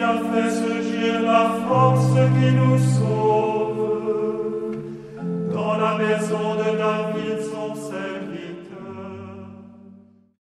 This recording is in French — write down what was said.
a fait ce Dieu la force qui nous sauve.